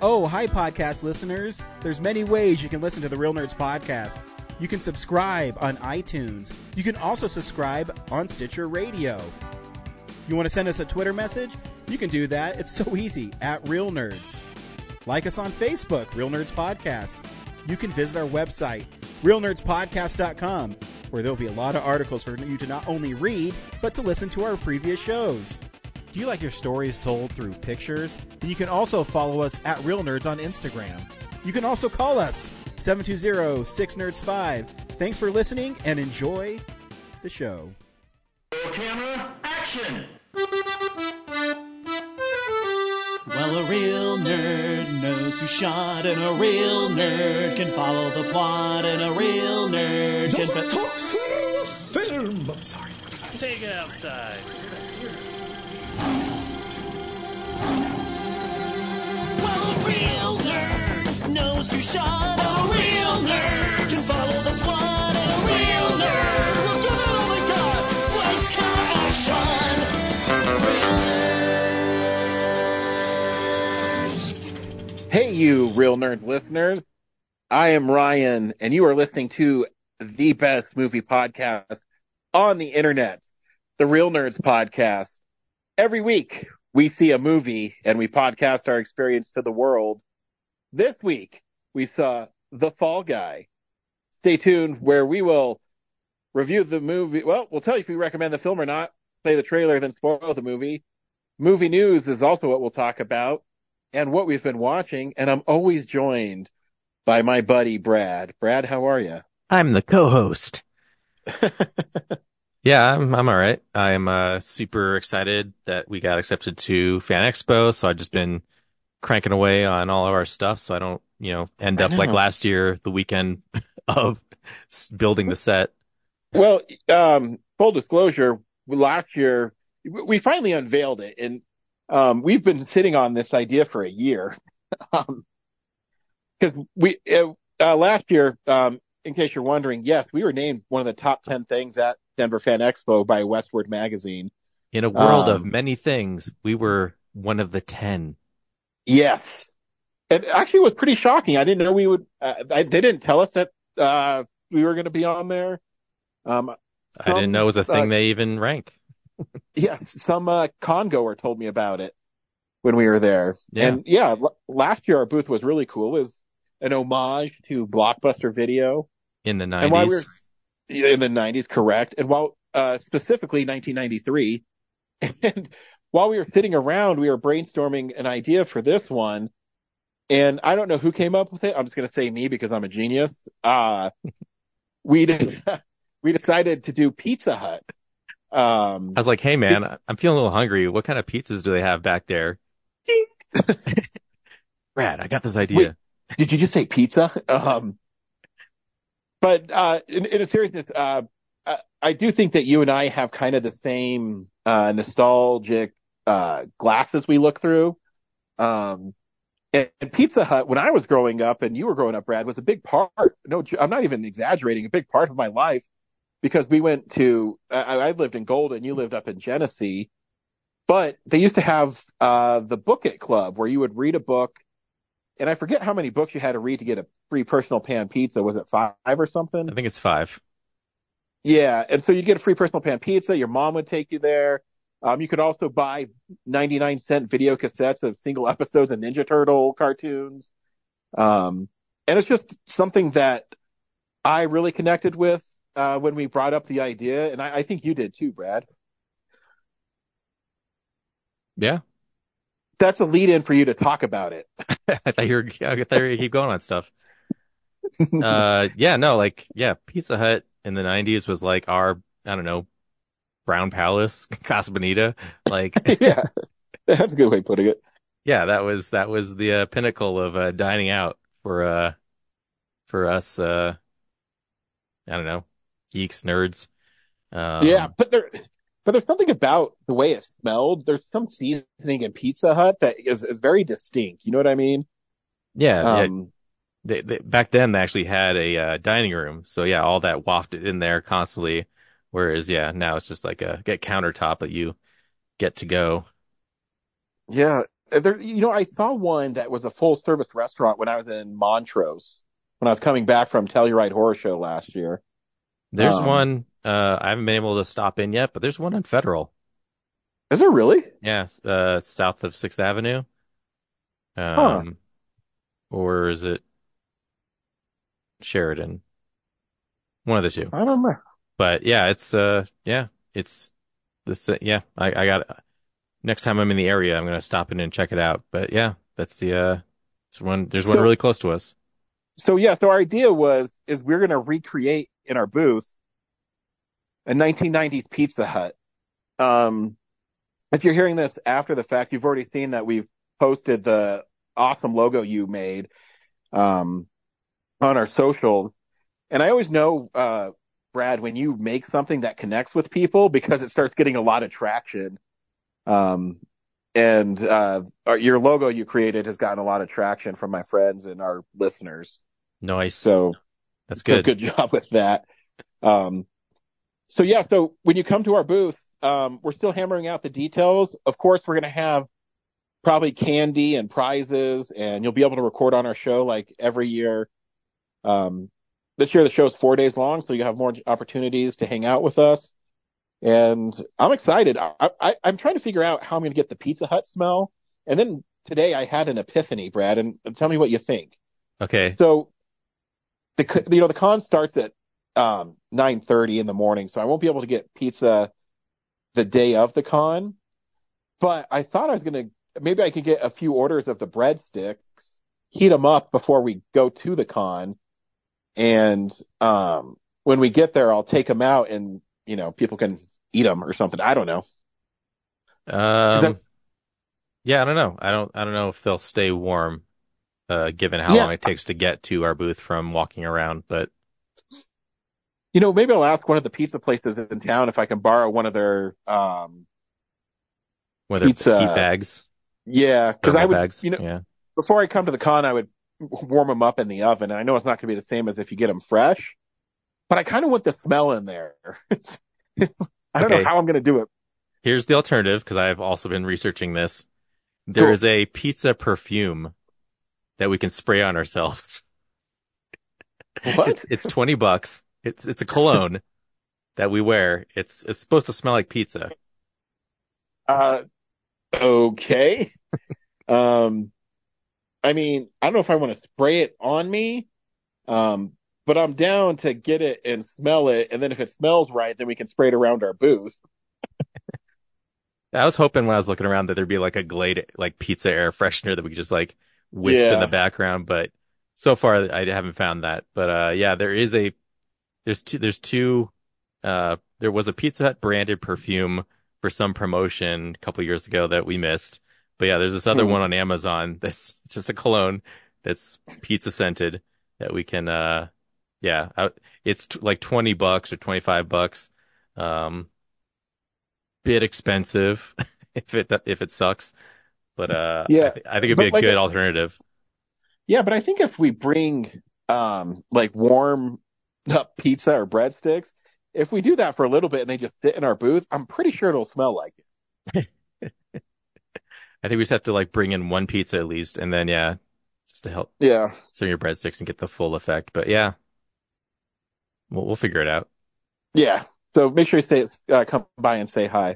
Oh, hi, podcast listeners. There's many ways you can listen to the Real Nerds podcast. You can subscribe on iTunes. You can also subscribe on Stitcher Radio. You want to send us a Twitter message? You can do that. It's so easy, at Real Nerds. Like us on Facebook, Real Nerds Podcast. You can visit our website, realnerdspodcast.com, where there'll be a lot of articles for you to not only read, but to listen to our previous shows. Do you like your stories told through pictures? Then you can also follow us at Real Nerds on Instagram. You can also call us, 720-6nerds5. Thanks for listening and enjoy the show. Camera, action! Well, a real nerd knows who shot, and a real nerd can follow the plot, and a real nerd can talk film. I'm sorry. Take it outside. Well, a real nerd knows who shot, and a real nerd can follow the plot, and a real nerd will give it all they got. Lights, camera, action. Real nerds. Hey, you Real Nerd listeners. I am Ryan, and you are listening to the best movie podcast on the internet, the Real Nerds Podcast. Every week, we see a movie and we podcast our experience to the world. This week, we saw The Fall Guy. Stay tuned where we will review the movie. Well, we'll tell you if we recommend the film or not, play the trailer, then spoil the movie. Movie news is also what we'll talk about and what we've been watching. And I'm always joined by my buddy, Brad. Brad, how are you? I'm the co-host. Yeah, I'm all right. I'm super excited that we got accepted to Fan Expo, so I've just been cranking away on all of our stuff so I don't, end up like last year, the weekend of building the set. Well, full disclosure, last year we finally unveiled it, and we've been sitting on this idea for a year. Because last year, in case you're wondering, yes, we were named one of the top 10 things at Denver Fan Expo by Westward Magazine. In a world of many things, we were one of the 10. Yes. And actually it was pretty shocking. I didn't know we would, they didn't tell us that, we were going to be on there. I didn't know it was a thing they even rank. Yeah. Some, con-goer told me about it when we were there. Yeah. And yeah, last year our booth was really cool. It was an homage to Blockbuster Video. In the 90s. And while we were in the 90s, correct. And while, specifically 1993, and while we were sitting around, we were brainstorming an idea for this one. And I don't know who came up with it. I'm just going to say me because I'm a genius. We decided to do Pizza Hut. I was like, hey man, I'm feeling a little hungry. What kind of pizzas do they have back there? Brad, I got this idea. Wait, did you just say pizza? But in a seriousness, I do think that you and I have kind of the same nostalgic glasses we look through. And Pizza Hut, when I was growing up and you were growing up, Brad, was a big part. No, I'm not even exaggerating. A big part of my life because we went to. I lived in Golden, you lived up in Genesee, but they used to have the Book It Club where you would read a book. And I forget how many books you had to read to get a free personal pan pizza. Was it 5 or something? I think it's 5. Yeah. And so you'd get a free personal pan pizza. Your mom would take you there. You could also buy 99-cent video cassettes of single episodes of Ninja Turtle cartoons. And it's just something that I really connected with when we brought up the idea. And I think you did too, Brad. Yeah. That's a lead in for you to talk about it. I thought you were keep going on stuff. Pizza Hut in the 90s was like our, I don't know, Brown Palace, Casa Bonita. Like, yeah, that's a good way of putting it. Yeah, that was the pinnacle of dining out for us. I don't know, geeks, nerds. Yeah, but there's something about the way it smelled. There's some seasoning in Pizza Hut that is very distinct. You know what I mean? Yeah. They back then they actually had a dining room, so yeah, all that wafted in there constantly. Whereas now it's just like a countertop that you get to go. Yeah, I saw one that was a full service restaurant when I was in Montrose, when I was coming back from Telluride Horror Show last year. There's one, I haven't been able to stop in yet, but there's one on Federal. Is there really? Yeah, south of 6th Avenue. Huh. Or is it Sheridan? One of the two. I don't know. But yeah, it's this, I got, next time I'm in the area, I'm going to stop in and check it out. But yeah, that's there's one really close to us. So our idea is we're going to recreate in our booth a 1990s Pizza Hut. If you're hearing this after the fact, you've already seen that we've posted the awesome logo you made on our socials. And I always know, Brad, when you make something that connects with people, because it starts getting a lot of traction. Your logo you created has gotten a lot of traction from my friends and our listeners. Nice. So that's good. Good job with that. So when you come to our booth, we're still hammering out the details. Of course, we're going to have probably candy and prizes, and you'll be able to record on our show like every year. This year the show is 4 days long, so you have more opportunities to hang out with us. And I'm excited. I'm trying to figure out how I'm going to get the Pizza Hut smell. And then today I had an epiphany, Brad, and tell me what you think. Okay. So the con starts at 9:30 in the morning, so I won't be able to get pizza the day of the con. But I thought maybe I could get a few orders of the breadsticks, heat them up before we go to the con. And when we get there, I'll take them out and, people can eat them or something. I don't know. Yeah, I don't know. I don't know if they'll stay warm, given how long it takes to get to our booth from walking around, but maybe I'll ask one of the pizza places in town if I can borrow one of their, pizza heat bags. Yeah. Cause I would, bags. Before I come to the con, I would warm them up in the oven. And I know it's not going to be the same as if you get them fresh, but I kind of want the smell in there. I don't know how I'm going to do it. Here's the alternative, because I've also been researching this. There is a pizza perfume that we can spray on ourselves. What? It's $20. It's a cologne that we wear. It's supposed to smell like pizza. Okay. I mean, I don't know if I want to spray it on me, but I'm down to get it and smell it. And then if it smells right, then we can spray it around our booth. I was hoping when I was looking around that there'd be like a Glade, like pizza air freshener that we could just like wisp in the background. But so far I haven't found that. But, there was a Pizza Hut branded perfume for some promotion a couple years ago that we missed. But yeah, there's this other one on Amazon that's just a cologne that's pizza scented that we can, it's like $20 or $25. Bit expensive if it sucks, but I think it'd be a good alternative. Yeah, but I think if we bring like warm up pizza or breadsticks, if we do that for a little bit and they just sit in our booth, I'm pretty sure it'll smell like it. I think we just have to like bring in one pizza at least, and then just to help some of your breadsticks and get the full effect. But yeah, we'll figure it out. Yeah. So make sure you come by and say hi.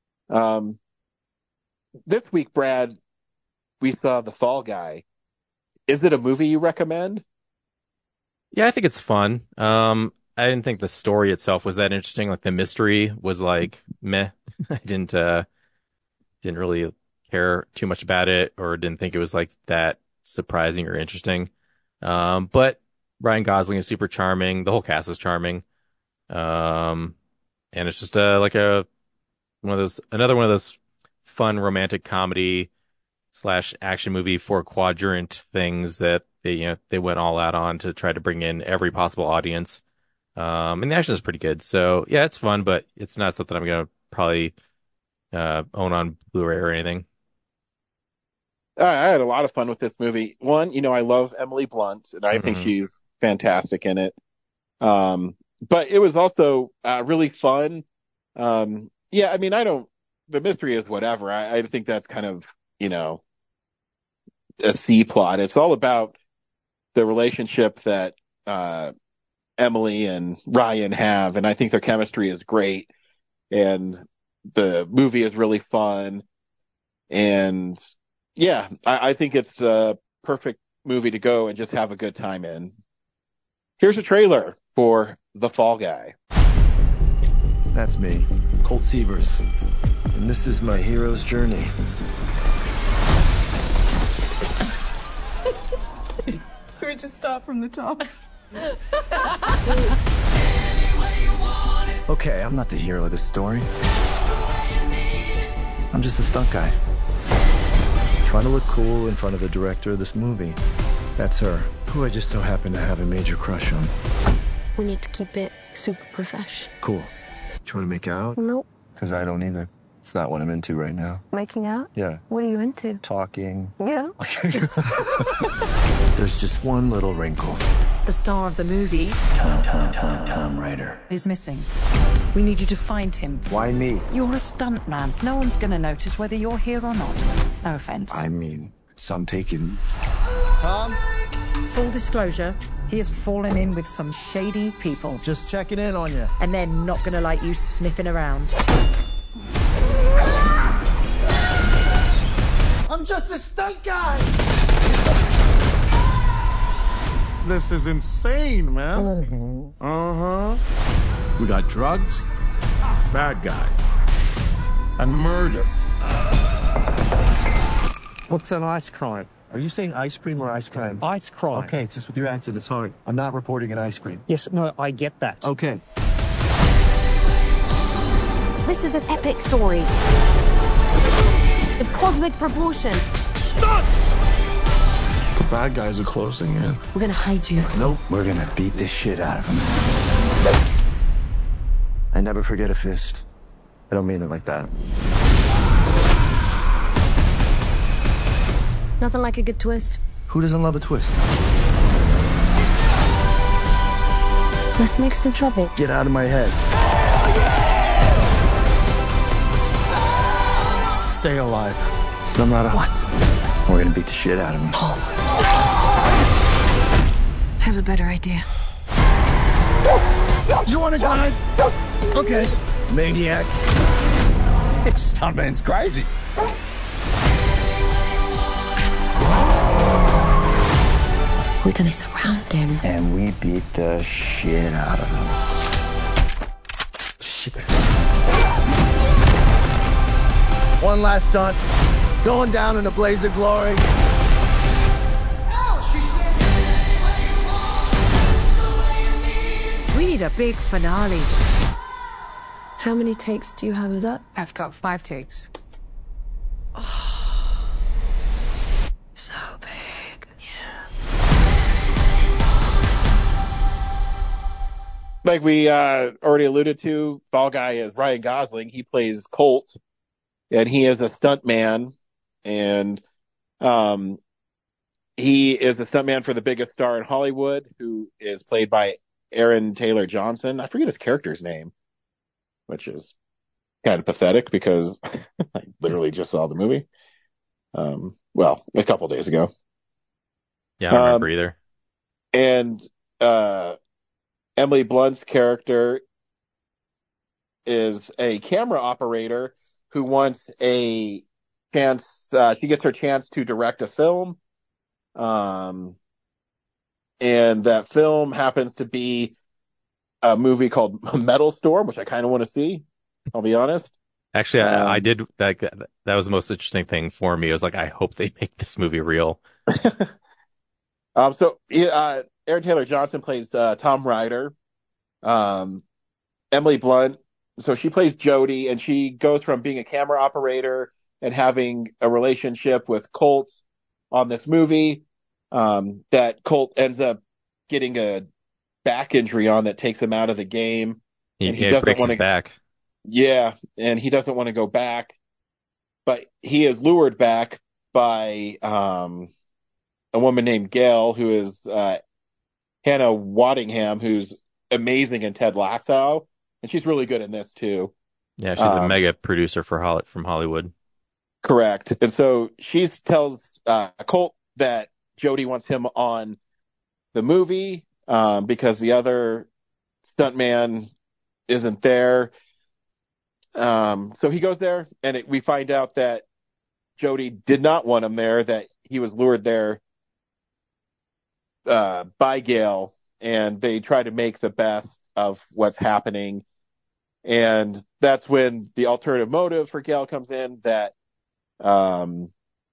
This week, Brad, we saw The Fall Guy. Is it a movie you recommend? Yeah, I think it's fun. I didn't think the story itself was that interesting. Like the mystery was like meh. I didn't really care too much about it, or didn't think it was like that surprising or interesting. But Ryan Gosling is super charming. The whole cast is charming. And it's just another one of those fun romantic comedy / action movie 4-quadrant things that they went all out on to try to bring in every possible audience. And the action is pretty good. So yeah, it's fun, but it's not something I'm gonna probably own on Blu-ray or anything. I had a lot of fun with this movie. One, I love Emily Blunt, and I think she's fantastic in it. But it was also really fun. I mean, the mystery is whatever. I think that's kind of, a C plot. It's all about the relationship that Emily and Ryan have, and I think their chemistry is great. And the movie is really fun. And yeah, I think it's a perfect movie to go and just have a good time in. Here's a trailer for The Fall Guy. That's me, Colt Sievers. And this is my hero's journey. Can we just start from the top? Okay, I'm not the hero of this story. I'm just a stunt guy. Trying to look cool in front of the director of this movie. That's her, who I just so happen to have a major crush on. We need to keep it super profesh. Cool. Trying to make out? Nope. Because I don't either. It's not what I'm into right now. Making out? Yeah. What are you into? Talking. Yeah. There's just one little wrinkle. The star of the movie, Tom Ryder. is missing. We need you to find him. Why me? You're a stuntman. No one's going to notice whether you're here or not. No offense. I mean, some taken. Tom? Full disclosure, he has fallen in with some shady people. Just checking in on you. And they're not going to like you sniffing around. I'm just a stunt guy! This is insane, man. Uh-huh. We got drugs, bad guys, and murder. What's an ice crime? Are you saying ice cream or ice crime? Ice crime. Okay, it's just with your accent, it's hard. I'm not reporting an ice cream. Yes, no, I get that. Okay. This is an epic story. The cosmic proportions. The bad guys are closing in. We're gonna hide you. Nope, we're gonna beat this shit out of him. I never forget a fist. I don't mean it like that. Nothing like a good twist. Who doesn't love a twist? Let's make some trouble. Get out of my head. Stay alive. No matter what. We're gonna beat the shit out of him. I have a better idea. You wanna die? Okay. Maniac. This stuntman's crazy. We're gonna surround him. And we beat the shit out of him. Shit. One last stunt. Going down in a blaze of glory. We need a big finale. How many takes do you have of that? I've got 5 takes. So big. Like we already alluded to, Fall Guy is Ryan Gosling. He plays Colt, and he is a stuntman, and he is the stuntman for the biggest star in Hollywood, who is played by Aaron Taylor Johnson. I forget his character's name, which is kind of pathetic because I literally just saw the movie. Well, a couple days ago. Yeah, I don't remember either. And Emily Blunt's character is a camera operator who wants a chance. She gets her chance to direct a film. And that film happens to be a movie called Metal Storm, which I kind of want to see. I'll be honest. Actually, I did. That was the most interesting thing for me. It was like, I hope they make this movie real. Aaron Taylor Johnson plays Tom Ryder. Emily Blunt, so she plays Jody, and she goes from being a camera operator and having a relationship with Colt on this movie. That Colt ends up getting a back injury on that takes him out of the game. He breaks his back. Yeah, and he doesn't want to go back, but he is lured back by a woman named Gail, who is Hannah Waddingham, who's amazing in Ted Lasso, and she's really good in this too. Yeah, she's a mega producer from Hollywood. Correct. And so she tells Colt that Jody wants him on the movie because the other stuntman isn't there. So he goes there, and we find out that Jody did not want him there, that he was lured there by Gale, and they try to make the best of what's happening. And that's when the alternative motive for Gale comes in, that that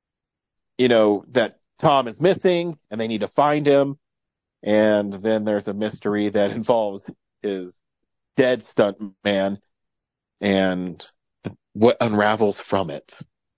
Tom is missing and they need to find him. And then there's a mystery that involves his dead stuntman and what unravels from it.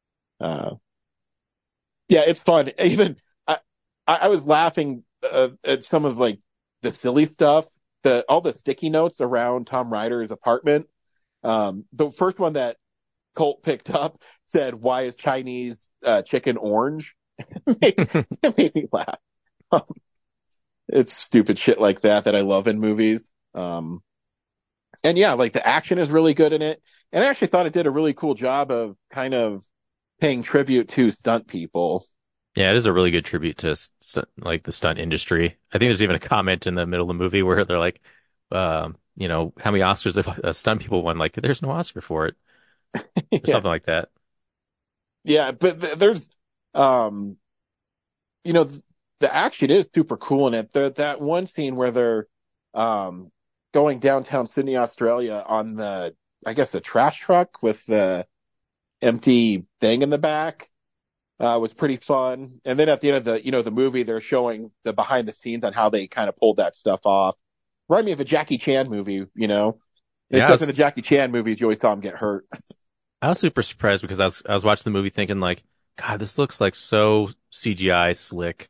It's fun. Even I was laughing at some of like the silly stuff, all the sticky notes around Tom Ryder's apartment. The first one that Colt picked up said, "Why is Chinese chicken orange?" It made me laugh. It's stupid shit like that I love in movies. And yeah, like the action is really good in it. And I actually thought it did a really cool job of kind of paying tribute to stunt people. Yeah, it is a really good tribute to like the stunt industry. I think there's even a comment in the middle of the movie where they're like, how many Oscars have stunt people won? Like, there's no Oscar for it. Or something like that. Yeah, but there's, the action is super cool in it. That one scene where they're going downtown Sydney, Australia on the trash truck with the empty thing in the back was pretty fun. And then at the end of the movie, they're showing the behind the scenes on how they kind of pulled that stuff off. Remind me of a Jackie Chan movie, Because in the Jackie Chan movies, you always saw him get hurt. I was super surprised because I was watching the movie thinking like, God, this looks like so CGI slick,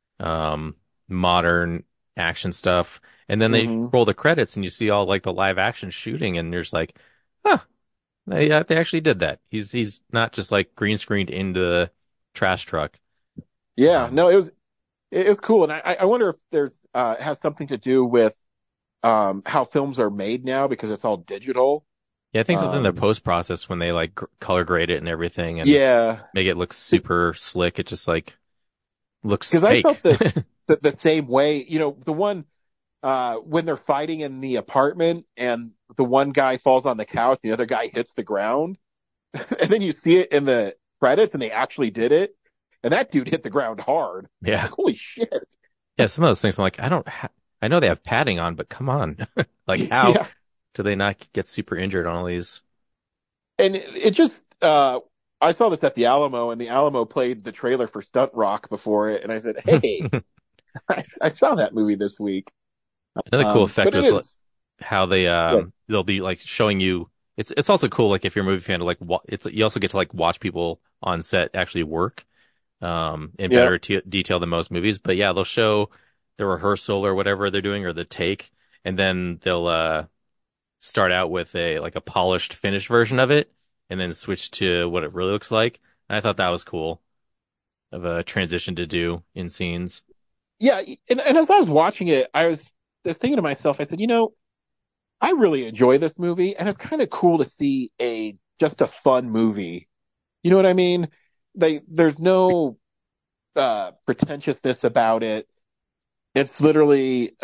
modern action stuff. And then they roll the credits and you see all like the live action shooting and there's like, they actually did that. He's not just like green screened into the trash truck. Yeah, no, it was cool. And I wonder if there's has something to do with how films are made now because it's all digital. Yeah, I think something in the post process when they like color grade it and everything and make it look super slick. It just like looks fake. I felt the same way, the one when they're fighting in the apartment and the one guy falls on the couch, the other guy hits the ground. And then you see it in the credits and they actually did it. And that dude hit the ground hard. Yeah. Like, holy shit. Yeah, some of those things I'm like, I know they have padding on, but come on. Like how do they not get super injured on all these? And it just, I saw this at the Alamo and the Alamo played the trailer for Stunt Rock before it. And I said, hey, I saw that movie this week. Another cool effect was how they, they'll be like showing you, it's also cool. Like if you're a movie fan to like, you also get to like watch people on set actually work, in better detail than most movies. But yeah, they'll show the rehearsal or whatever they're doing or the take. And then they'll, start out with a polished finished version of it and then switch to what it really looks like. And I thought that was cool of a transition to do in scenes. Yeah. And as I was watching it, I was thinking to myself, I said, I really enjoy this movie and it's kind of cool to see just a fun movie. You know what I mean? There's no, pretentiousness about it. It's literally,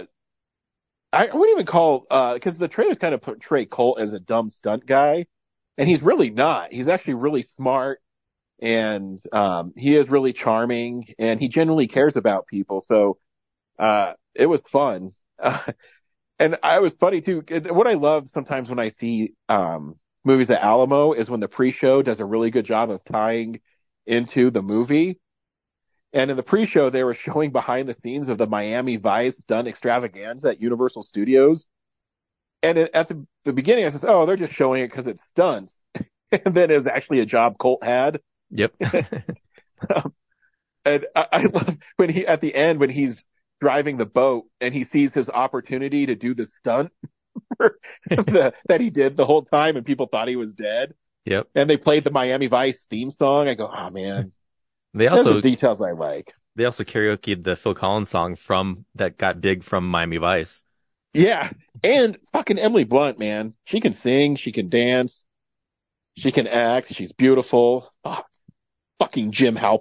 I wouldn't even call, cause the trailers kind of portray Colt as a dumb stunt guy and he's really not. He's actually really smart and, he is really charming and he genuinely cares about people. So, it was fun. And I was funny too. What I love sometimes when I see, movies at Alamo is when the pre-show does a really good job of tying into the movie. And in the pre-show, they were showing behind the scenes of the Miami Vice stunt extravaganza at Universal Studios. And at the beginning, I said, oh, they're just showing it because it's stunts. And then it was actually a job Colt had. Yep. And I love at the end, when he's driving the boat and he sees his opportunity to do the stunt that he did the whole time and people thought he was dead. Yep. And they played the Miami Vice theme song. I go, oh man. Those are the details I like. They also karaoke'd the Phil Collins song that got big from Miami Vice. Yeah. And fucking Emily Blunt, man. She can sing. She can dance. She can act. She's beautiful. Oh, fucking Jim Halpert.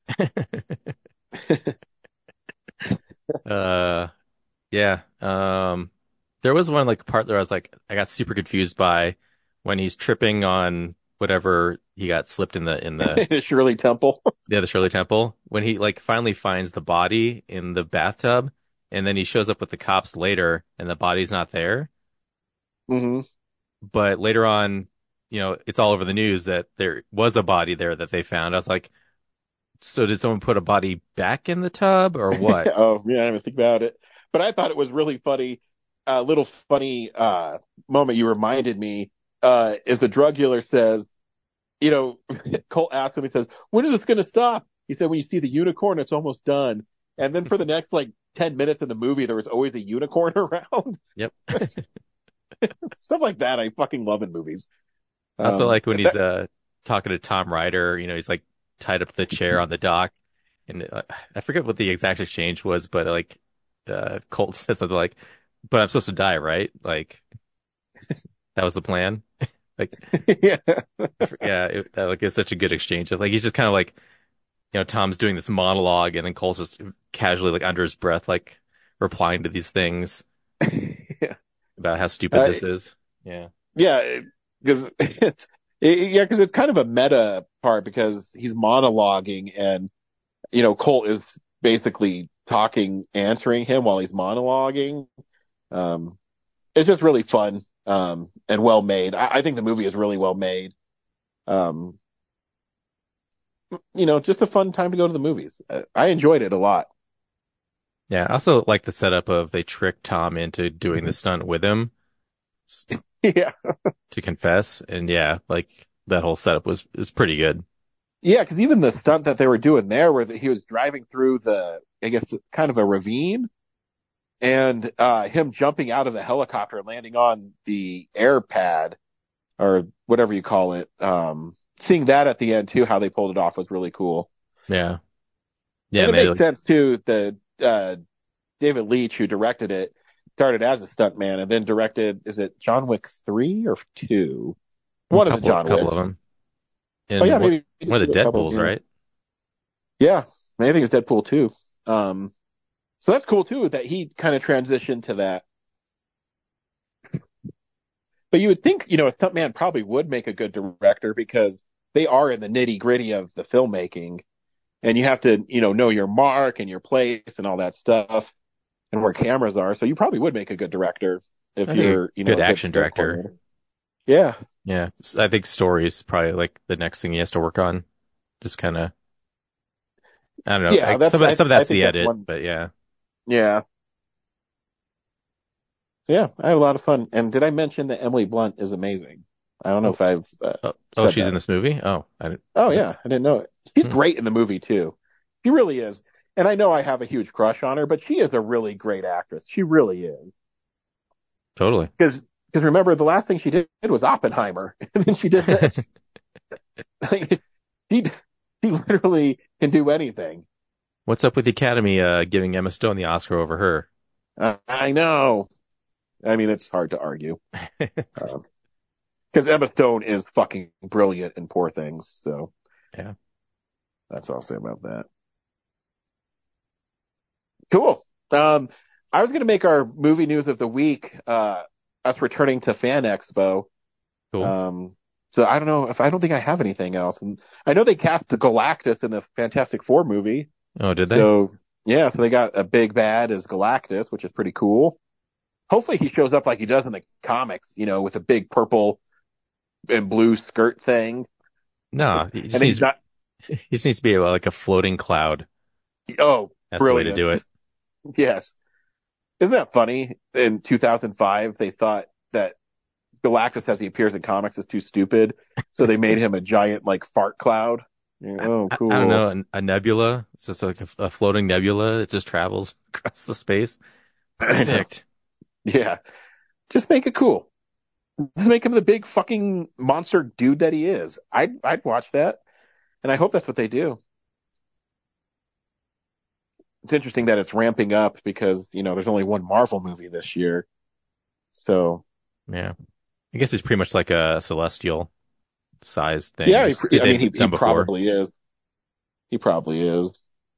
Uh, yeah. There was one like part that I was like, I got super confused by when he's tripping on whatever he got slipped in the Shirley Temple. yeah, the Shirley Temple, when he like finally finds the body in the bathtub, and then he shows up with the cops later, and the body's not there. Hmm. But later on, it's all over the news that there was a body there that they found. I was like, so did someone put a body back in the tub or what? Oh, yeah, I didn't even think about it. But I thought it was really funny. A little funny moment you reminded me is the drug dealer says, Colt asks him, he says, when is this going to stop? He said, when you see the unicorn, it's almost done. And then for the next like 10 minutes in the movie, there was always a unicorn around. Yep. Stuff like that I fucking love in movies. I also like when he's talking to Tom Ryder, he's like tied up to the chair on the dock. And I forget what the exact exchange was, but like Colt says something like, but I'm supposed to die, right? Like, that was the plan. Like, yeah. It's such a good exchange of like, he's just kind of like, Tom's doing this monologue and then Cole's just casually like under his breath, like replying to these things Yeah. about how stupid this is. Yeah. Yeah. Because it's kind of a meta part because he's monologuing and, Colt is basically answering him while he's monologuing. It's just really fun. And well made. I think the movie is really well made. Just a fun time to go to the movies. I enjoyed it a lot. Yeah. I also like the setup of they tricked Tom into doing the stunt with him. Yeah. To confess. And yeah, like that whole setup was pretty good. Yeah. Cause even the stunt that they were doing there where he was driving through I guess kind of a ravine and, him jumping out of the helicopter and landing on the air pad or whatever you call it. Seeing that at the end too, how they pulled it off was really cool. Yeah. Yeah. And it makes sense too. David Leitch, who directed it, started as a stuntman and then directed, is it John Wick 3 or 2? One of the John Wicks. Couple of them. And maybe one of the Deadpools, right? Yeah. I think it's Deadpool 2. So that's cool too, that he kind of transitioned to that. But you would think, a stuntman probably would make a good director because they are in the nitty gritty of the filmmaking and you have to, know your mark and your place and all that stuff and where cameras are. So you probably would make a good director if you're, good action director. Yeah. Yeah. I think story is probably like the next thing he has to work on. Just kind of, I don't know. Yeah, some of that's the edit, but yeah. Yeah. Yeah, I had a lot of fun. And did I mention that Emily Blunt is amazing? I don't know if I've. She's in this movie? Oh, yeah, I didn't know it. She's great in the movie too. She really is. And I know I have a huge crush on her, but she is a really great actress. She really is. Totally. Because remember, the last thing she did was Oppenheimer, and then she did this. She literally can do anything. What's up with the Academy giving Emma Stone the Oscar over her? I know. I mean, it's hard to argue. Because Emma Stone is fucking brilliant in Poor Things. So, yeah. That's all I'll say about that. Cool. I was going to make our movie news of the week, us returning to Fan Expo. Cool. So I don't think I have anything else. And I know they cast the Galactus in the Fantastic Four movie. Oh, did they? So, yeah, so they got a big bad as Galactus, which is pretty cool. Hopefully he shows up like he does in the comics, with a big purple and blue skirt thing. No, he just needs to be like a floating cloud. Oh, that's brilliant. the way to do it. Yes. Isn't that funny? In 2005, they thought that Galactus, as he appears in comics, is too stupid. So they made him a giant, like, fart cloud. Oh, cool. I don't know, a nebula. It's just like a floating nebula. It just travels across the space. Perfect. Yeah. Just make it cool. Just make him the big fucking monster dude that he is. I'd watch that. And I hope that's what they do. It's interesting that it's ramping up because, there's only one Marvel movie this year. So. Yeah. I guess it's pretty much like a Celestial size thing. Yeah, he probably is. He probably is.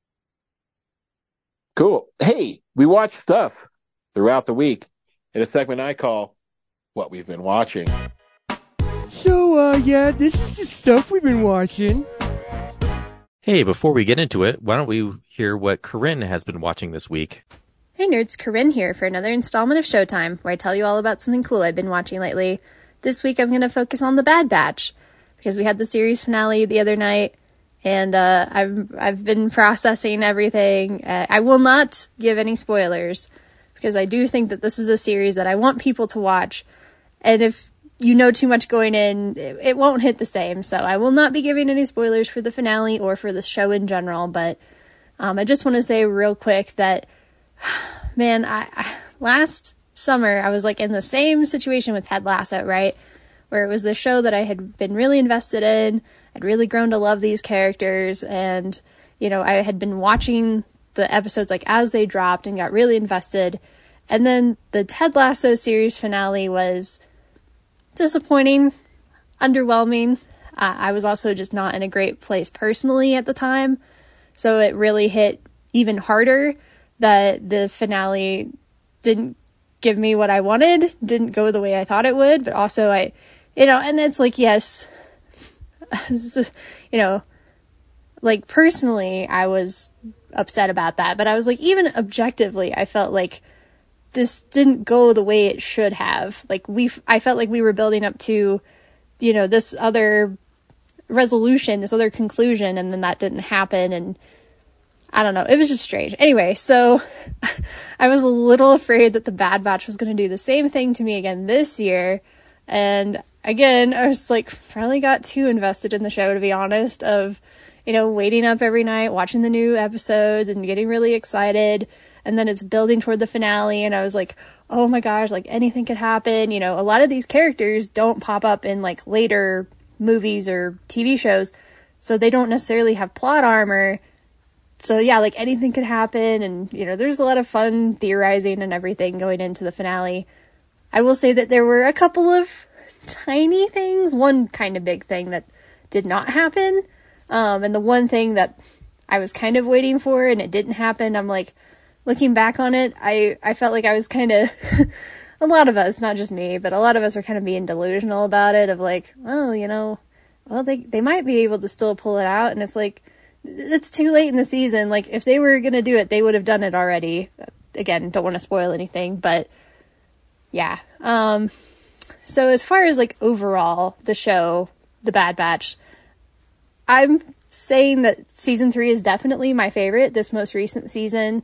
Cool. Hey, we watch stuff throughout the week in a segment I call What We've Been Watching. So, yeah, this is the stuff we've been watching. Hey, before we get into it, why don't we hear what Corinne has been watching this week? Hey nerds, Corinne here for another installment of Showtime, where I tell you all about something cool I've been watching lately. This week I'm going to focus on The Bad Batch, because we had the series finale the other night, and I've been processing everything. I will not give any spoilers, because I do think that this is a series that I want people to watch, and if you know too much going in, it won't hit the same, so I will not be giving any spoilers for the finale or for the show in general, but I just want to say real quick that, man, I last summer I was like in the same situation with Ted Lasso, right? Where it was the show that I had been really invested in. I'd really grown to love these characters, and, you know, I had been watching the episodes like as they dropped and got really invested. And then the Ted Lasso series finale was disappointing, underwhelming. I was also just not in a great place personally at the time, so it really hit even harder that the finale didn't give me what I wanted, didn't go the way I thought it would, but also and it's like, yes, you know, like personally, I was upset about that, but I was like, even objectively, I felt like this didn't go the way it should have. Like I felt like we were building up to, you know, this other resolution, this other conclusion, and then that didn't happen, and I don't know, it was just strange. Anyway, so I was a little afraid that The Bad Batch was going to do the same thing to me again this year, and again, I was like, probably got too invested in the show, to be honest, of, you know, waiting up every night, watching the new episodes, and getting really excited, and then it's building toward the finale, and I was like, oh my gosh, like, anything could happen. You know, a lot of these characters don't pop up in, like, later movies or TV shows, so they don't necessarily have plot armor. So yeah, like, anything could happen, and, you know, there's a lot of fun theorizing and everything going into the finale. I will say that there were a couple of tiny things, one kind of big thing that did not happen, and the one thing that I was kind of waiting for and it didn't happen, I'm like, looking back on it, I felt like I was kind of, a lot of us, not just me, but a lot of us were kind of being delusional about it, of like, well, you know, well, they might be able to still pull it out, and it's like, it's too late in the season. Like, if they were gonna do it, they would have done it already. Again, don't want to spoil anything, but yeah. So as far as, like, overall, the show, The Bad Batch, I'm saying that season 3 is definitely my favorite, this most recent season.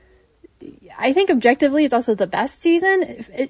I think objectively it's also the best season.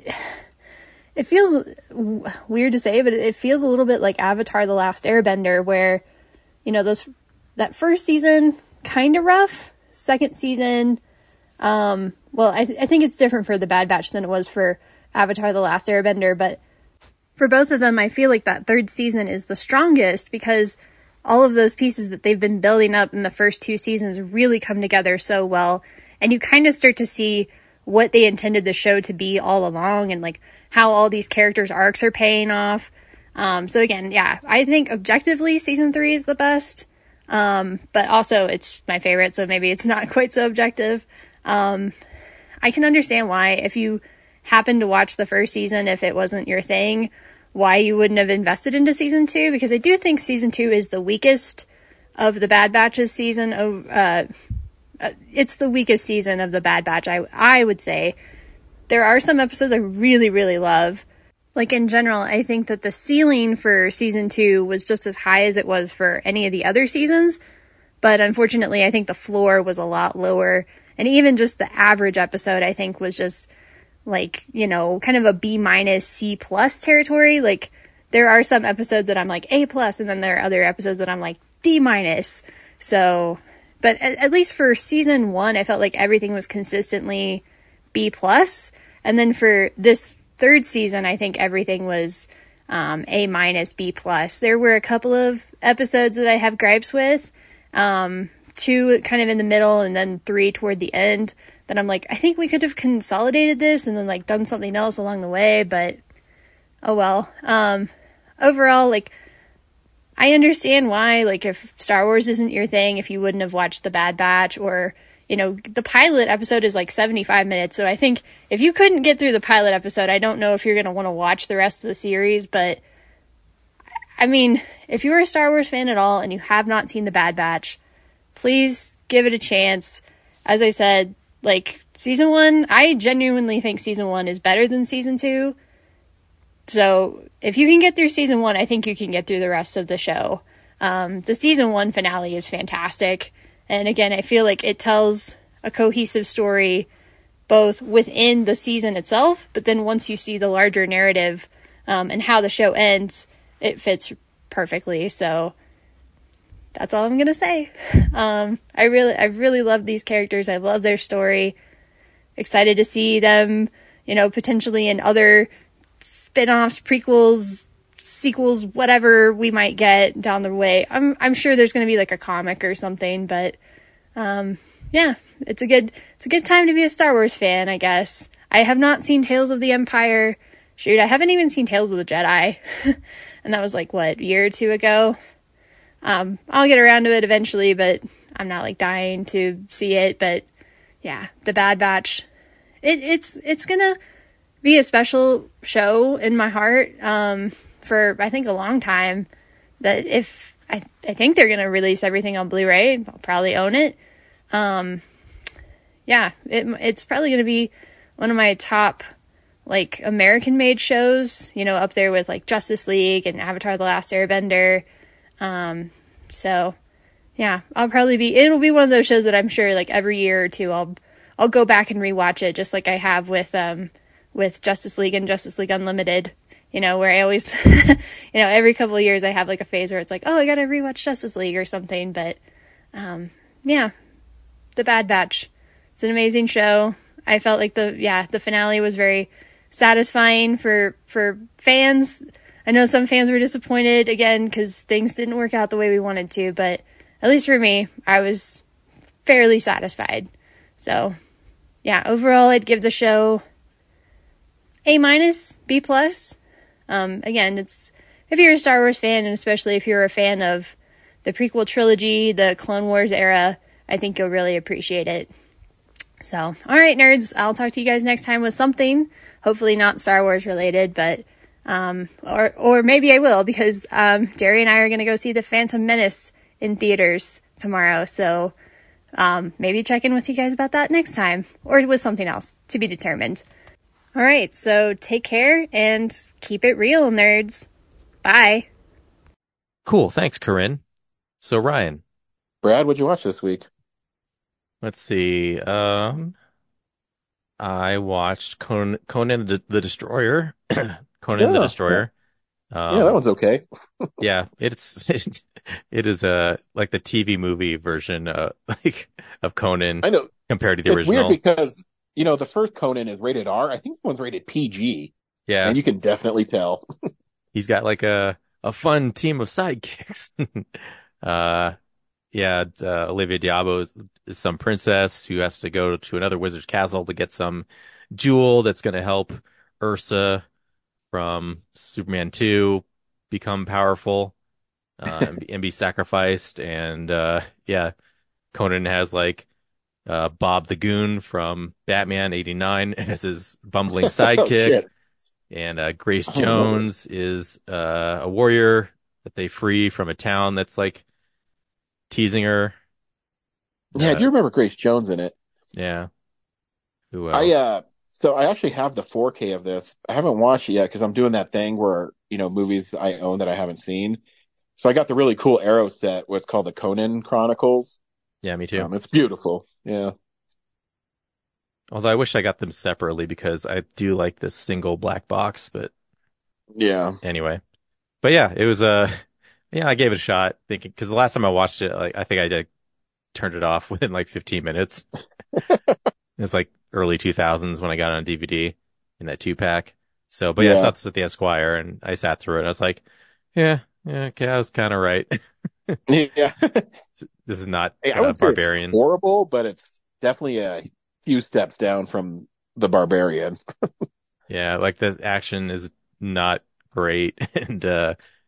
It feels weird to say, but it feels a little bit like Avatar: The Last Airbender, where, you know, that first season, kind of rough. Second season, well, I think it's different for The Bad Batch than it was for Avatar: The Last Airbender, but for both of them, I feel like that third season is the strongest, because all of those pieces that they've been building up in the first 2 seasons really come together so well, and you kind of start to see what they intended the show to be all along, and, like, how all these characters' arcs are paying off. So again, yeah, I think objectively season 3 is the best, but also it's my favorite, so maybe it's not quite so objective. I can understand why, if you happen to watch the first season, if it wasn't your thing, why you wouldn't have invested into season 2, because I do think season 2 is the weakest of the Bad Batch's season. It's the weakest season of the Bad Batch, I would say. There are some episodes I really, really love. Like, in general, I think that the ceiling for season 2 was just as high as it was for any of the other seasons, but unfortunately, I think the floor was a lot lower, and even just the average episode, I think, was just, like, you know, kind of a B-, C+ territory. Like, there are some episodes that I'm like A+, and then there are other episodes that I'm like D-. So, but at least for season 1, I felt like everything was consistently B+, and then for this third season, I think everything was A-, B+. There were a couple of episodes that I have gripes with, 2 kind of in the middle, and then 3 toward the end, that I'm like, I think we could have consolidated this and then, like, done something else along the way, but oh well. Overall, like, I understand why, like, if Star Wars isn't your thing, if you wouldn't have watched The Bad Batch, or, you know, the pilot episode is like 75 minutes. So I think if you couldn't get through the pilot episode, I don't know if you're going to want to watch the rest of the series. But I mean, if you're a Star Wars fan at all and you have not seen The Bad Batch, please give it a chance. As I said, like, season 1, I genuinely think season 1 is better than season 2. So if you can get through season 1, I think you can get through the rest of the show. The season 1 finale is fantastic. And again, I feel like it tells a cohesive story both within the season itself, but then once you see the larger narrative and how the show ends, it fits perfectly. So that's all I'm going to say. I really love these characters. I love their story. Excited to see them, you know, potentially in other spin-offs, prequels, sequels, whatever we might get down the way. I'm sure there's going to be like a comic or something, but yeah, it's a good time to be a Star Wars fan, I guess. I have not seen Tales of the Empire. Shoot, I haven't even seen Tales of the Jedi. And that was like, what, a year or two ago? I'll get around to it eventually, but I'm not like dying to see it. But yeah, The Bad Batch, it's gonna be a special show in my heart, for I think a long time. That if I think they're gonna release everything on Blu-ray, I'll probably own it. Yeah, it's probably gonna be one of my top, like, American-made shows, you know, up there with, like, Justice League and Avatar: The Last Airbender. So, yeah, it'll be one of those shows that I'm sure, like, every year or two, I'll go back and rewatch it, just like I have with Justice League and Justice League Unlimited, you know, where I always, you know, every couple of years I have, like, a phase where it's like, oh, I gotta rewatch Justice League or something, but, yeah, The Bad Batch. It's an amazing show. I felt like the finale was very satisfying for fans. I know some fans were disappointed again because things didn't work out the way we wanted to, but at least for me, I was fairly satisfied. So yeah, overall I'd give the show A-, B+. Again, it's, if you're a Star Wars fan, and especially if you're a fan of the prequel trilogy, the Clone Wars era, I think you'll really appreciate it. So, all right, nerds, I'll talk to you guys next time with something, hopefully not Star Wars related, but, or maybe I will, because, Derry and I are going to go see The Phantom Menace in theaters tomorrow. So, maybe check in with you guys about that next time, or with something else to be determined. All right, so take care and keep it real, nerds. Bye. Cool. Thanks, Corinne. So, Ryan. Brad, what'd you watch this week? Let's see. I watched Conan the Destroyer. Conan the Destroyer. Yeah, that one's okay. Yeah, it is like the TV movie version of Conan. I know, compared to the it's original. Weird because, you know, the first Conan is rated R. I think the one's rated PG. Yeah, and you can definitely tell. He's got like a fun team of sidekicks. Olivia Diabo is some princess who has to go to another wizard's castle to get some jewel that's going to help Ursa from Superman 2 become powerful and be sacrificed. And Conan has like Bob the Goon from Batman 89 as his bumbling sidekick. And Grace Jones is a warrior that they free from a town that's like teasing her. Yeah, I do remember Grace Jones in it. Yeah. Who else? So I actually have the 4K of this. I haven't watched it yet because I'm doing that thing where, you know, movies I own that I haven't seen. So I got the really cool Arrow set, what's called the Conan Chronicles. Yeah, me too. It's beautiful. Yeah. Although I wish I got them separately because I do like this single black box, but yeah. Anyway, but yeah, it was I gave it a shot thinking, because the last time I watched it, like, I think I turned it off within like 15 minutes. It was like early 2000s when I got it on DVD in that 2-pack. So, but I saw this at the Esquire and I sat through it and I was like, okay, I was kind of right. Yeah. This is not I wouldn't Barbarian. Say it's horrible, but it's definitely a few steps down from the Barbarian. Yeah, like the action is not great, and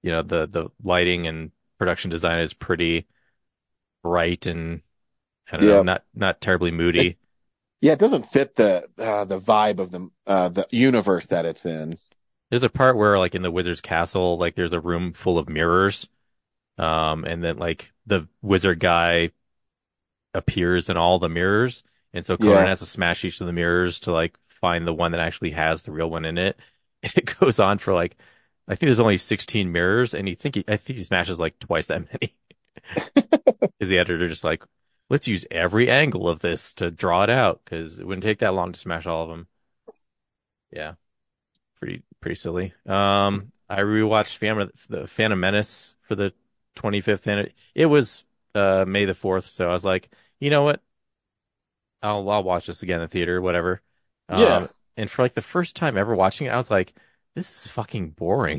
the lighting and production design is pretty bright and I don't know, not terribly moody. It doesn't fit the vibe of the universe that it's in. There's a part where like in the wizard's castle, like there's a room full of mirrors. And then like the wizard guy appears in all the mirrors. And so Conan has to smash each of the mirrors to like find the one that actually has the real one in it. And it goes on for like, I think there's only 16 mirrors and I think he smashes like twice that many. Is the editor just like, let's use every angle of this to draw it out because it wouldn't take that long to smash all of them. Yeah. Pretty silly. I rewatched the Phantom Menace for the 25th minute. It was May the 4th, so I was like, you know what? I'll watch this again in the theater, whatever. And for like the first time ever watching it, I was like, this is fucking boring.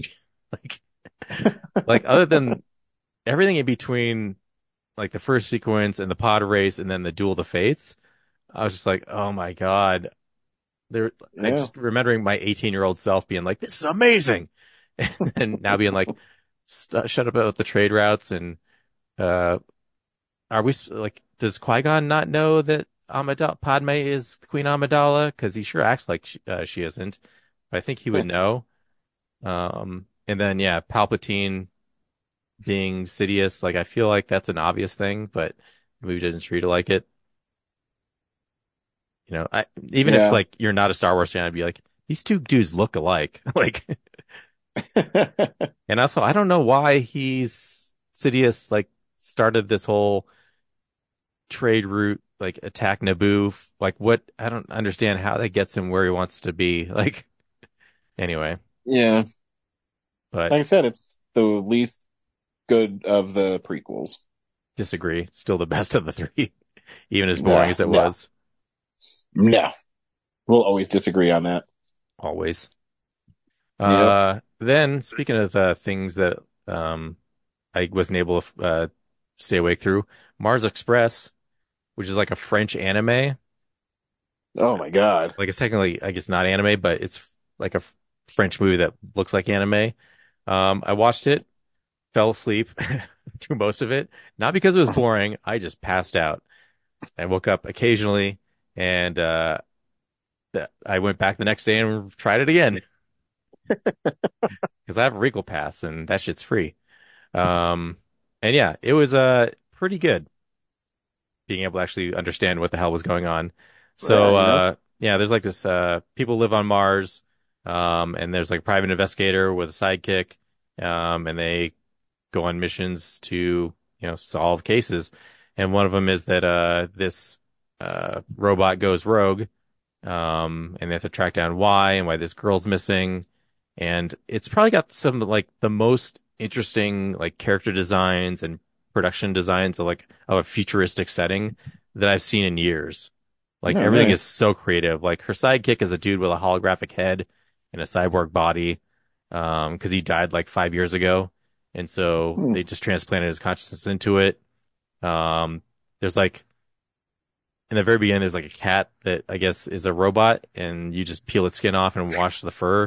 like other than everything in between like the first sequence and the pod race and then the Duel of the Fates, I was just like, oh my God. I just remembering my 18-year-old self being like, this is amazing. And now being like, shut up about the trade routes. And, are we like, does Qui-Gon not know that Padme is Queen Amidala? Cause he sure acts like she isn't. But I think he would know. And then, Palpatine being Sidious. Like, I feel like that's an obvious thing, but the movie didn't treat it like it. You know, if like you're not a Star Wars fan, I'd be like, these two dudes look alike. Like, and also, I don't know why Sidious like started this whole trade route, like attack Naboo. Like, what? I don't understand how that gets him where he wants to be. Like, anyway. Yeah. But like I said, it's the least good of the prequels. Disagree. It's still the best of the three, even as boring as it was. No. We'll always disagree on that. Always. Then, speaking of things that I wasn't able to stay awake through, Mars Express, which is like a French anime. Oh my God. Like it's technically, I guess not anime, but it's like a French movie that looks like anime. I watched it, fell asleep through most of it. Not because it was boring. I just passed out. I woke up occasionally. And I went back the next day and tried it again because I have a Regal Pass and that shit's free. And yeah, it was pretty good being able to actually understand what the hell was going on. So there's like this people live on Mars, and there's like a private investigator with a sidekick, and they go on missions to solve cases. And one of them is that this robot goes rogue, and they have to track down why and why this girl's missing. And it's probably got some like the most interesting like character designs and production designs of a futuristic setting that I've seen in years. Like everything is so creative. Like her sidekick is a dude with a holographic head and a cyborg body, cause he died like 5 years ago. And so they just transplanted his consciousness into it. There's like, in the very beginning, there's like a cat that I guess is a robot and you just peel its skin off and wash the fur.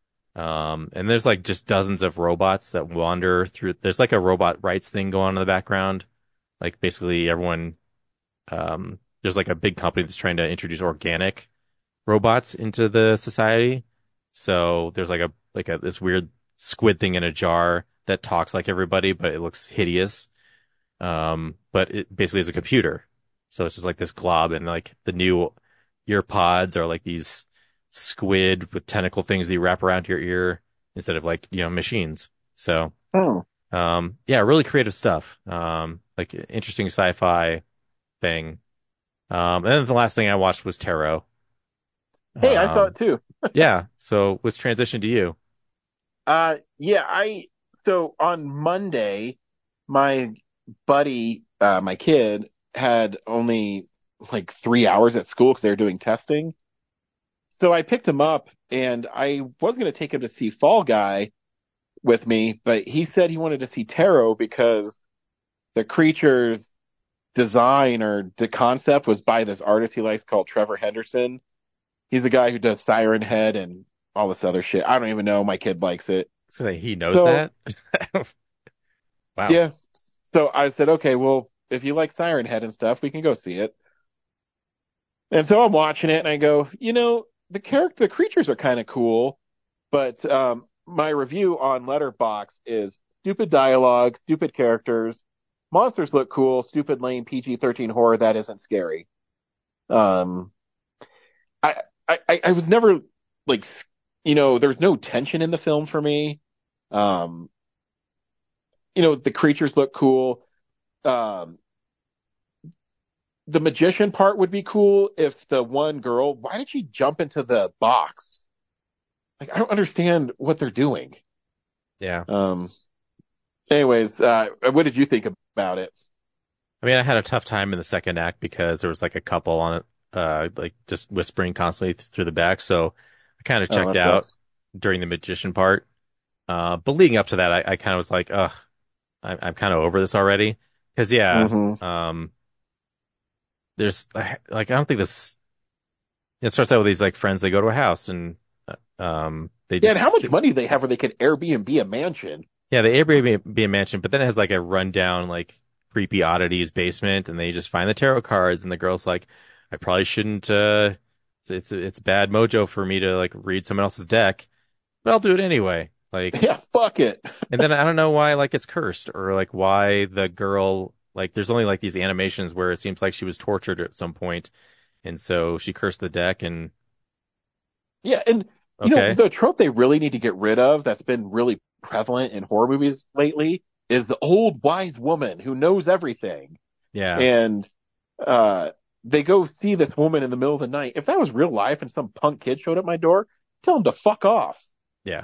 And there's like just dozens of robots that wander through. There's like a robot rights thing going on in the background. Like basically everyone, there's like a big company that's trying to introduce organic robots into the society. So there's like this weird squid thing in a jar that talks like everybody, but it looks hideous. But it basically is a computer. So it's just like this glob, and like the new ear pods are like these squid with tentacle things that you wrap around your ear instead of like, machines. So, really creative stuff. Like interesting sci-fi thing. And then the last thing I watched was Tarot. Hey, I saw it too. Yeah. So let's transition to you. So on Monday, my buddy, my kid had only like 3 hours at school because they were doing testing. So I picked him up and I was going to take him to see Fall Guy with me, but he said he wanted to see Tarot because the creature's design or the concept was by this artist he likes called Trevor Henderson. He's the guy who does Siren Head and all this other shit. I don't even know. My kid likes it. So he knows So- that? Wow. Yeah. So I said, okay, well, if you like Siren Head and stuff, we can go see it. And so I'm watching it and I go, the creatures are kind of cool, but my review on Letterboxd is stupid dialogue, stupid characters, monsters look cool, stupid lame PG-13 horror that isn't scary. I was never like, there's no tension in the film for me. The creatures look cool. The magician part would be cool if the one girl, why did she jump into the box? Like, I don't understand what they're doing. Yeah. Anyways, what did you think about it? I mean, I had a tough time in the second act because there was like a couple on it, like just whispering constantly through the back. So I kind of checked that out sucks. during the magician part. But leading up to that, I kind of was like, ugh, I'm kind of over this already. Cause there's like, I don't think this, it starts out with these like friends, they go to a house and, they Yeah, just, and how much money do they have where they could Airbnb a mansion? yeah, the Airbnb a mansion, but then it has like a rundown, like creepy oddities basement, and they just find the tarot cards, and the girl's like, I probably shouldn't, it's bad mojo for me to like read someone else's deck, but I'll do it anyway. Like, Yeah, fuck it. and then I don't know why like it's cursed or like why the girl, like there's only like these animations where it seems like she was tortured at some point, and so she cursed the deck and Yeah, and okay. the trope they really need to get rid of that's been really prevalent in horror movies lately is the old wise woman who knows everything. Yeah. And they go see this woman in the middle of the night. If that was real life and some punk kid showed up my door, tell him to fuck off. Yeah.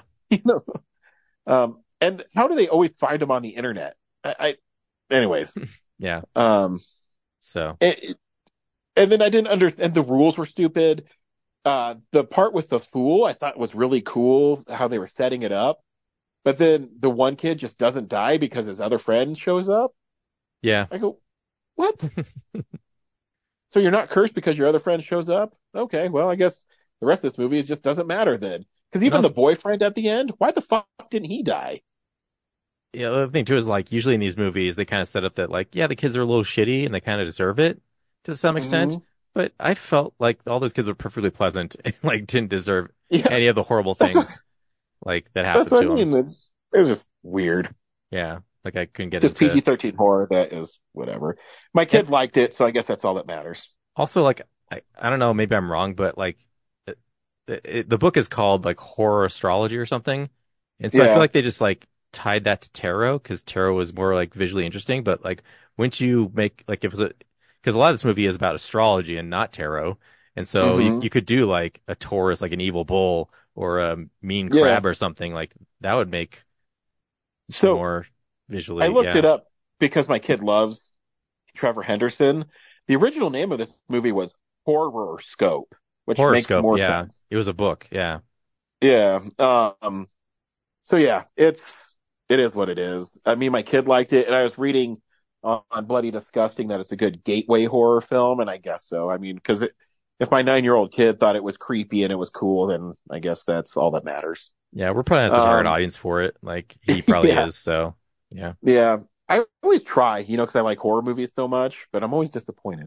And how do they always find them on the internet? Anyways. Yeah. So. And then I didn't understand, the rules were stupid. The part with the fool I thought was really cool, how they were setting it up. But then the one kid just doesn't die because his other friend shows up. Yeah. I go, what? So you're not cursed because your other friend shows up? Okay, well, I guess the rest of this movie just doesn't matter then. Because even the boyfriend at the end, why the fuck didn't he die? Yeah, the other thing too is like usually in these movies they kind of set up that like, yeah, the kids are a little shitty and they kind of deserve it to some extent. But I felt like all those kids were perfectly pleasant and like didn't deserve any of the horrible things like that happened That's to what I them. mean. It's just weird. Yeah, like I couldn't get Just into PG-13 horror, that is whatever. My kid liked it, so I guess that's all that matters. Also, like I don't know, maybe I'm wrong, but like the book is called like Horror Astrology or something, and so I feel like they just like tied that to tarot because tarot was more like visually interesting. But like, wouldn't you make like if it was because a lot of this movie is about astrology and not tarot, and so you could do like a Taurus, like an evil bull, or a mean crab or something like that would make more visually. I looked it up because my kid loves Trevor Henderson. The original name of this movie was Horror Scope, which makes more sense. It was a book. Yeah. Yeah. So yeah, it is what it is. I mean, my kid liked it, and I was reading on Bloody Disgusting that it's a good gateway horror film, and I guess so. I mean, because if my 9-year-old kid thought it was creepy and it was cool, then I guess that's all that matters. Yeah, we're probably not the target audience for it. Like he probably is. So yeah. Yeah. I always try, because I like horror movies so much, but I'm always disappointed.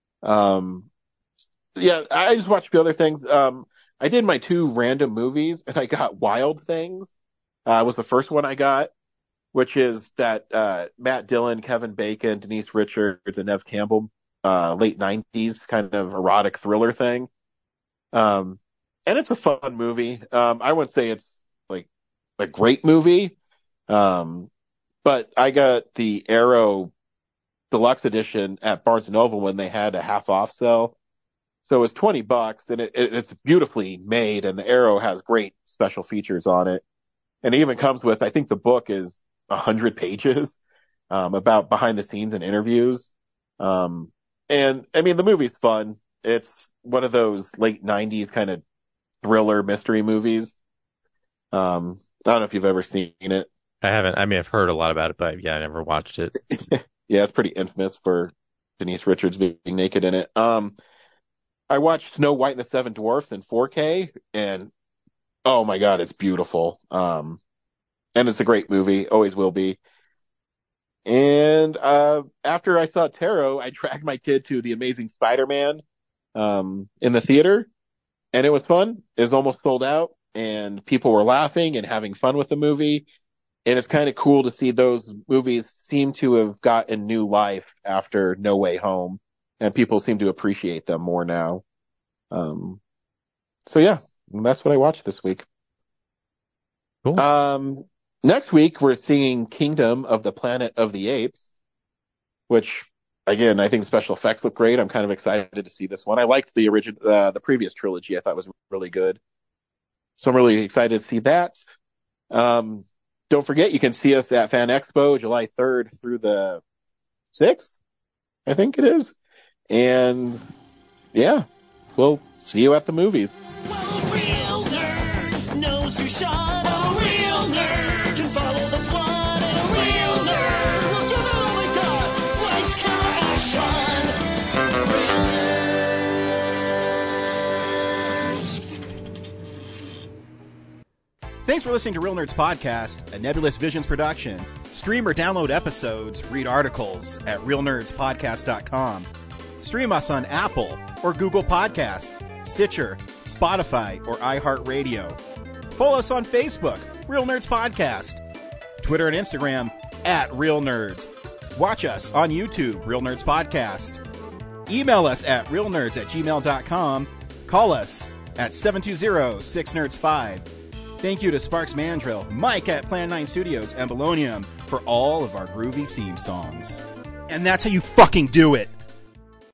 Yeah, I just watched a few other things. I did my 2 random movies, and I got Wild Things. Was the first one I got, which is that Matt Dillon, Kevin Bacon, Denise Richards, and Nev Campbell late 90s kind of erotic thriller thing. And it's a fun movie. I wouldn't say it's like a great movie. But I got the Arrow Deluxe Edition at Barnes & Noble when they had a half off sale. So it was $20 and it's beautifully made, and the Arrow has great special features on it. And it even comes with, I think the book is 100 pages, about behind the scenes and interviews. And I mean, the movie's fun. It's one of those late 90s kind of thriller mystery movies. I don't know if you've ever seen it. I haven't. I mean, I've heard a lot about it, but yeah, I never watched it. Yeah, it's pretty infamous for Denise Richards being naked in it. I watched Snow White and the Seven Dwarfs in 4K, and oh my God, it's beautiful. And it's a great movie. Always will be. And after I saw Tarot, I dragged my kid to The Amazing Spider-Man in the theater. And it was fun. It was almost sold out. And people were laughing and having fun with the movie. And it's kind of cool to see those movies seem to have gotten new life after No Way Home. And people seem to appreciate them more now. So yeah, that's what I watched this week. Cool. Next week, we're seeing Kingdom of the Planet of the Apes, which, again, I think special effects look great. I'm kind of excited to see this one. I liked the the previous trilogy. I thought was really good. So I'm really excited to see that. Don't forget, you can see us at Fan Expo, July 3rd through the 6th, I think it is. And yeah, we'll see you at the movies. Well, a real nerd knows who shot at a real nerd can follow the plot and a real nerd will give it all they got. Lights, camera, action. Real nerds. Thanks for listening to Real Nerds Podcast, a Nebulous Visions production. Stream or download episodes, read articles at realnerdspodcast.com. Stream us on Apple or Google Podcast, Stitcher, Spotify, or iHeartRadio. Follow us on Facebook, Real Nerds Podcast, Twitter and Instagram at Real Nerds. Watch us on YouTube, Real Nerds Podcast. Email us at realnerds@gmail.com. Call us at 720-6nerds5. Thank you to Sparks Mandrill, Mike at Plan 9 Studios, and Bolognium for all of our groovy theme songs. And that's how you fucking do it!